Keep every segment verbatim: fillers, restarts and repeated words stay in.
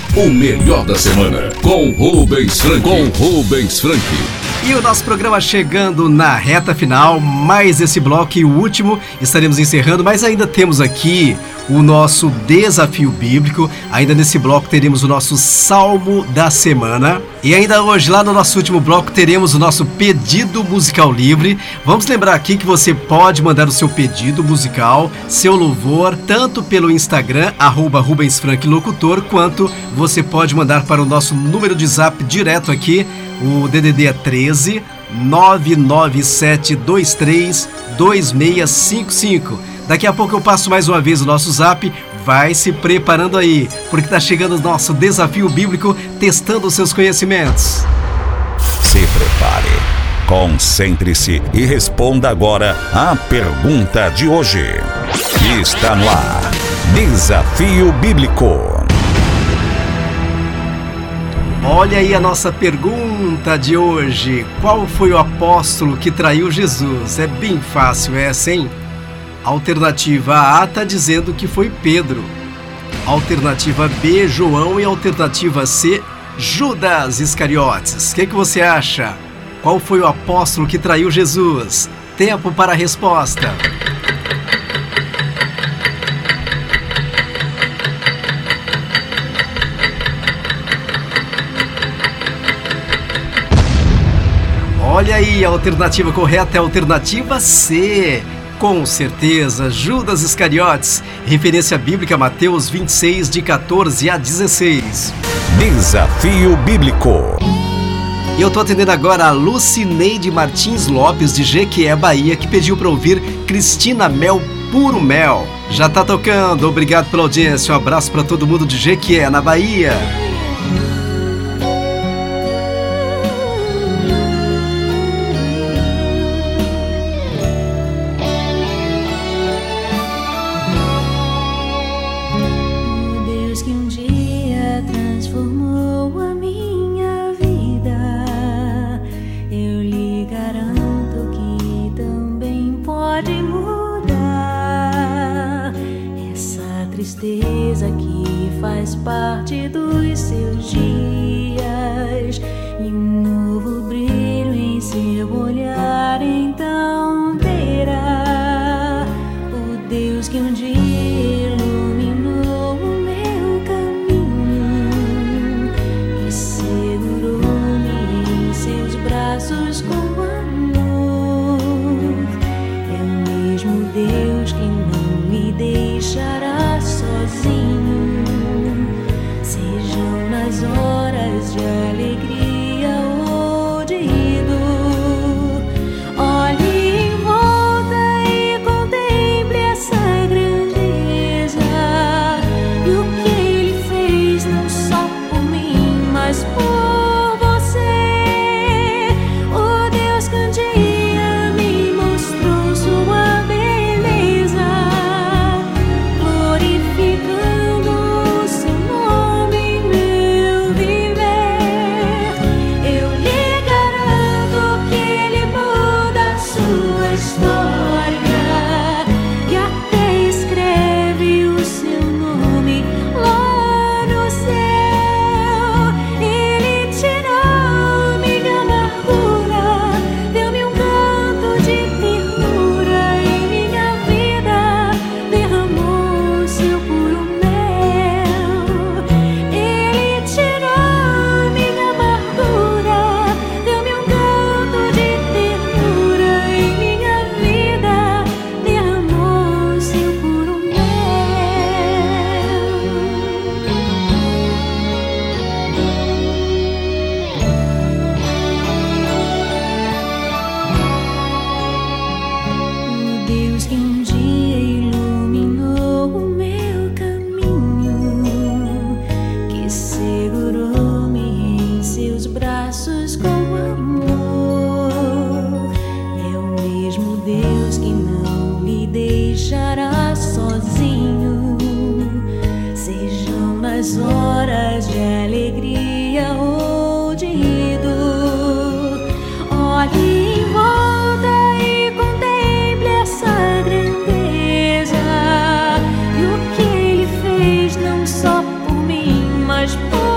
O melhor da semana com Rubens Frank. Com Rubens Frank. E o nosso programa chegando na reta final, mais esse bloco e o último estaremos encerrando, mas ainda temos aqui o nosso desafio bíblico. Ainda nesse bloco teremos o nosso Salmo da Semana. E ainda hoje, lá no nosso último bloco, teremos o nosso pedido musical livre. Vamos lembrar aqui que você pode mandar o seu pedido musical, seu louvor, tanto pelo Instagram, arroba Rubens Frank Locutor, quanto você pode mandar para o nosso número de zap direto aqui. O D D D é treze, nove nove sete dois três, dois seis cinco cinco. Daqui a pouco eu passo mais uma vez o nosso zap. Vai se preparando aí, porque está chegando o nosso desafio bíblico, testando os seus conhecimentos. Se prepare, concentre-se e responda agora a pergunta de hoje. Está no ar, Desafio Bíblico. Olha aí a nossa pergunta de hoje. Qual foi o apóstolo que traiu Jesus? É bem fácil essa, hein? Alternativa A está dizendo que foi Pedro. Alternativa B, João. E alternativa C, Judas Iscariotes. O que, que você acha? Qual foi o apóstolo que traiu Jesus? Tempo para a resposta. Olha aí, a alternativa correta é a alternativa C. Com certeza, Judas Iscariotes. Referência bíblica Mateus vinte e seis, de catorze a dezesseis. Desafio Bíblico. E eu tô atendendo agora a Lucineide Martins Lopes, de Jequié, Bahia, que pediu para ouvir Cristina Mel, Puro Mel. Já tá tocando, obrigado pela audiência. Um abraço para todo mundo de Jequié, na Bahia. Parte dos seus dias e um novo brilho em seu olhar, então terá o Deus que um dia iluminou o meu caminho e segurou-me em seus braços com amor. É o mesmo Deus que não me deixará sozinho, nas horas de alegria ou de dor. Olhe em volta e contemple essa grandeza e o que Ele fez não só por mim, mas por você. O Deus que um dia me mostrou sua beleza, glorificando o seu nome. Nas horas de alegria ou de dor, olhe em volta e contemple essa grandeza e o que Ele fez não só por mim, mas por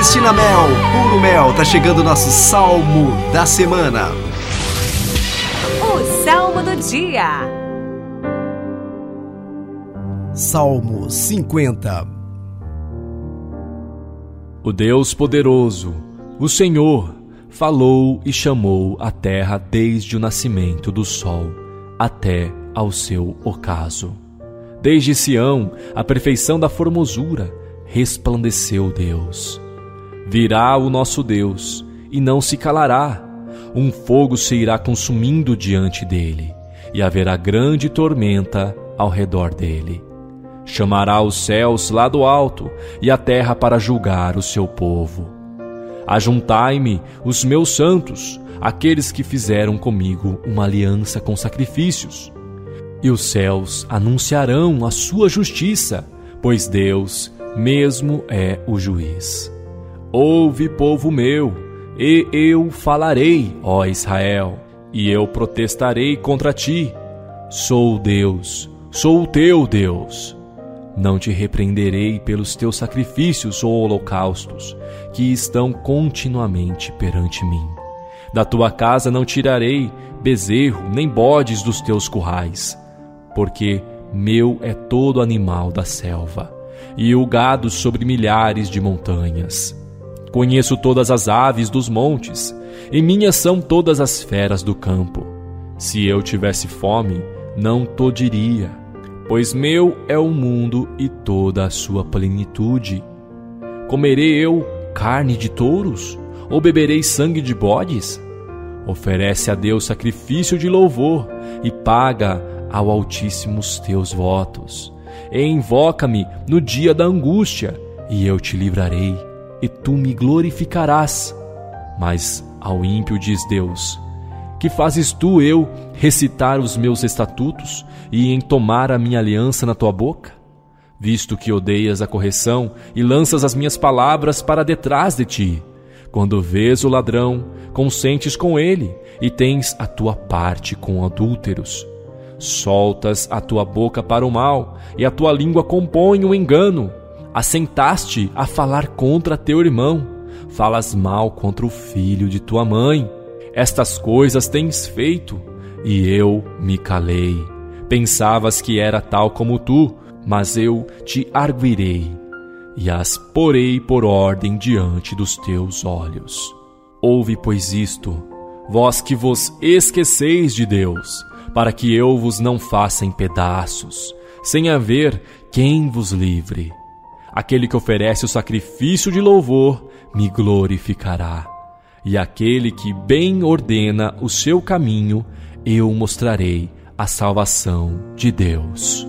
Cristina Mel, Puro Mel, tá chegando o nosso Salmo da Semana. O Salmo do Dia. Salmo cinquenta. O Deus poderoso, o Senhor, falou e chamou a terra desde o nascimento do sol até ao seu ocaso. Desde Sião, a perfeição da formosura, resplandeceu Deus. Virá o nosso Deus, e não se calará. Um fogo se irá consumindo diante dele, e haverá grande tormenta ao redor dele. Chamará os céus lá do alto, e a terra para julgar o seu povo. Ajuntai-me os meus santos, aqueles que fizeram comigo uma aliança com sacrifícios. E os céus anunciarão a sua justiça, pois Deus mesmo é o juiz. Ouve, povo meu, e eu falarei, ó Israel, e eu protestarei contra ti. Sou Deus, sou o teu Deus. Não te repreenderei pelos teus sacrifícios ou holocaustos, que estão continuamente perante mim. Da tua casa não tirarei bezerro nem bodes dos teus currais, porque meu é todo animal da selva, e o gado sobre milhares de montanhas. Conheço todas as aves dos montes, e minhas são todas as feras do campo. Se eu tivesse fome, não to diria, pois meu é o mundo e toda a sua plenitude. Comerei eu carne de touros, ou beberei sangue de bodes? Oferece a Deus sacrifício de louvor, e paga ao Altíssimo os teus votos. E invoca-me no dia da angústia, e eu te livrarei, e tu me glorificarás. Mas ao ímpio diz Deus: que fazes tu eu recitar os meus estatutos e entomar a minha aliança na tua boca? Visto que odeias a correção e lanças as minhas palavras para detrás de ti. Quando vês o ladrão, consentes com ele, e tens a tua parte com adúlteros. Soltas a tua boca para o mal, e a tua língua compõe o engano. Assentaste a falar contra teu irmão, falas mal contra o filho de tua mãe. Estas coisas tens feito, e eu me calei. Pensavas que era tal como tu, mas eu te arguirei, e as porei por ordem diante dos teus olhos. Ouve, pois, isto, vós que vos esqueceis de Deus, para que eu vos não faça em pedaços, sem haver quem vos livre. Aquele que oferece o sacrifício de louvor me glorificará, e aquele que bem ordena o seu caminho, eu mostrarei a salvação de Deus.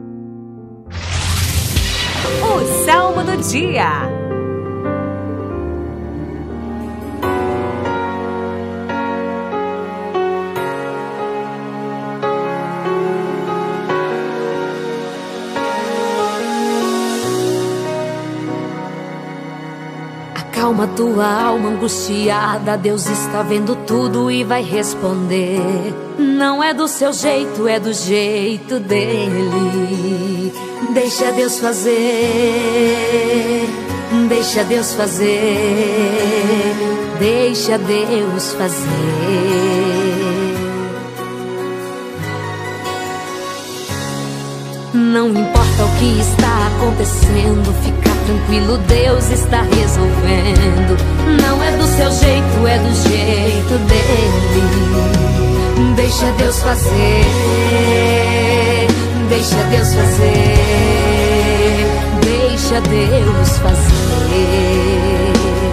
O Salmo do Dia. Acalma tua alma angustiada, Deus está vendo tudo e vai responder. Não é do seu jeito, é do jeito dele. Deixa Deus fazer, deixa Deus fazer, deixa Deus fazer. Não importa o que está acontecendo, fica tranquilo, Deus está resolvendo. Não é do seu jeito, é do jeito dele. Deixa Deus fazer, deixa Deus fazer, deixa Deus fazer.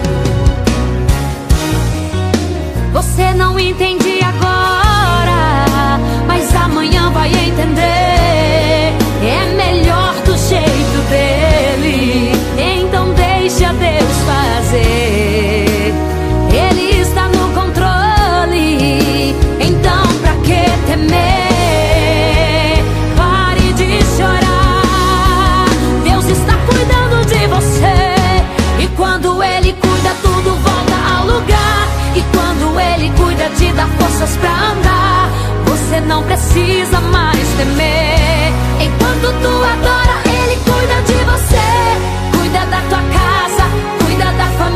Você não entende agora, mas amanhã vai entender. É melhor do jeito dele, então deixa Deus fazer. Ele está no controle, então pra que temer? Pare de chorar, Deus está cuidando de você. E quando Ele cuida, tudo volta ao lugar. E quando Ele cuida, te dá forças pra andar. Você não precisa mais temer. Enquanto tu adora, Ele cuida de você. Cuida da tua casa, cuida da família.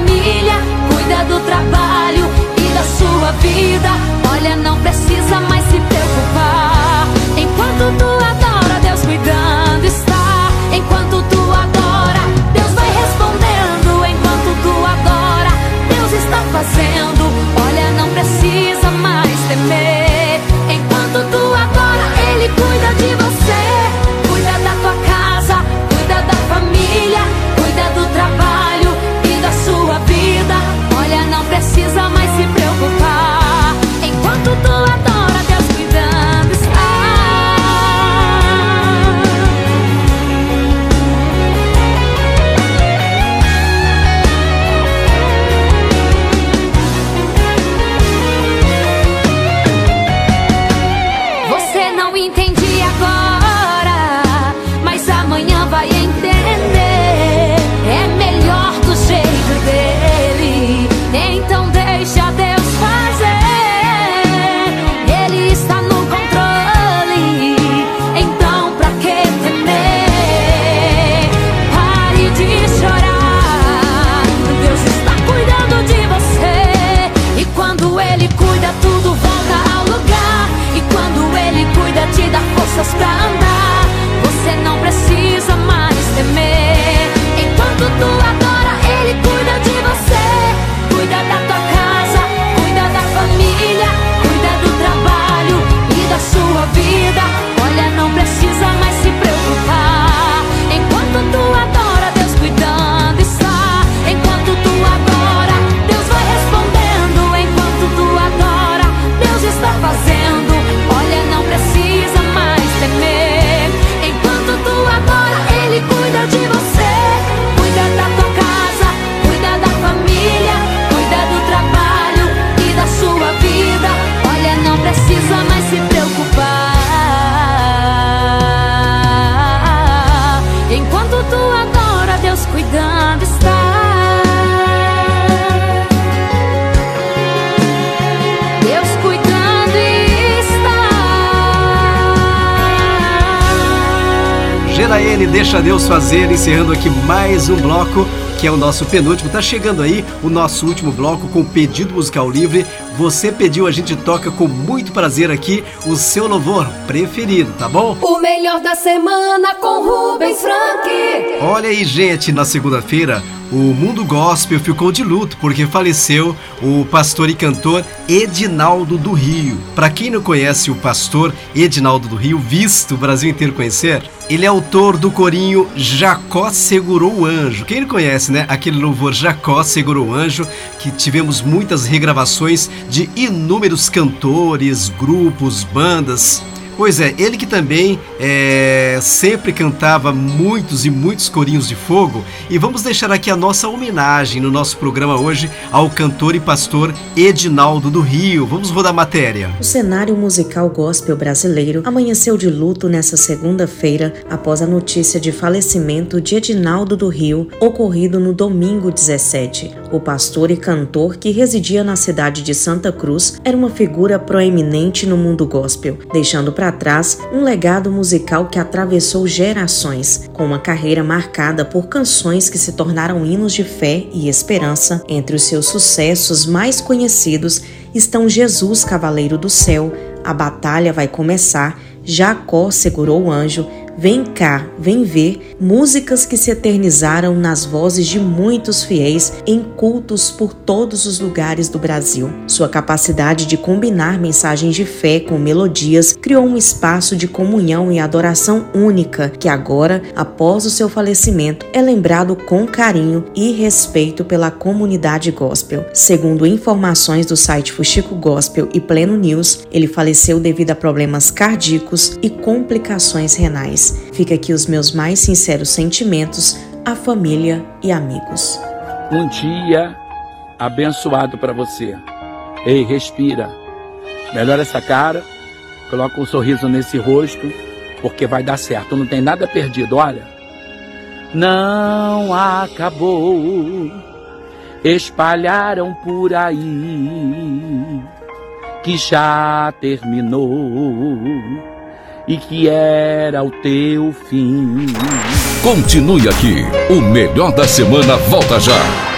Deixa Deus Fazer, encerrando aqui mais um bloco, que é o nosso penúltimo. Tá chegando aí o nosso último bloco com pedido musical livre. Você pediu, a gente toca com muito prazer aqui o seu louvor preferido, tá bom? O melhor da semana com Rubens Frank. Olha aí, gente, na segunda-feira o mundo gospel ficou de luto porque faleceu o pastor e cantor Edinaldo do Rio. Para quem não conhece o pastor Edinaldo do Rio, visto o Brasil inteiro conhecer, ele é autor do corinho Jacó Segurou o Anjo. Quem não conhece, né? Aquele louvor Jacó Segurou o Anjo, que tivemos muitas regravações de inúmeros cantores, grupos, bandas. Pois é, ele que também é, sempre cantava muitos e muitos corinhos de fogo. E vamos deixar aqui a nossa homenagem no nosso programa hoje ao cantor e pastor Edinaldo do Rio. Vamos rodar a matéria. O cenário musical gospel brasileiro amanheceu de luto nesta segunda-feira após a notícia de falecimento de Edinaldo do Rio, ocorrido no domingo dezessete. O pastor e cantor, que residia na cidade de Santa Cruz, era uma figura proeminente no mundo gospel, deixando para atrás um legado musical que atravessou gerações, com uma carreira marcada por canções que se tornaram hinos de fé e esperança. Entre os seus sucessos mais conhecidos estão Jesus Cavaleiro do Céu, A Batalha Vai Começar, Jacó Segurou o Anjo, Vem Cá, Vem Ver, músicas que se eternizaram nas vozes de muitos fiéis em cultos por todos os lugares do Brasil. Sua capacidade de combinar mensagens de fé com melodias criou um espaço de comunhão e adoração única que agora, após o seu falecimento, é lembrado com carinho e respeito pela comunidade gospel. Segundo informações do site Fuxico Gospel e Pleno News, ele faleceu devido a problemas cardíacos e complicações renais. Fica aqui os meus mais sinceros sentimentos à família e amigos. Um dia abençoado para você. Ei, respira. Melhora essa cara, coloca um sorriso nesse rosto, porque vai dar certo. Não tem nada perdido, olha. Não acabou, espalharam por aí que já terminou e que era o teu fim. Continue aqui, o melhor da semana volta já.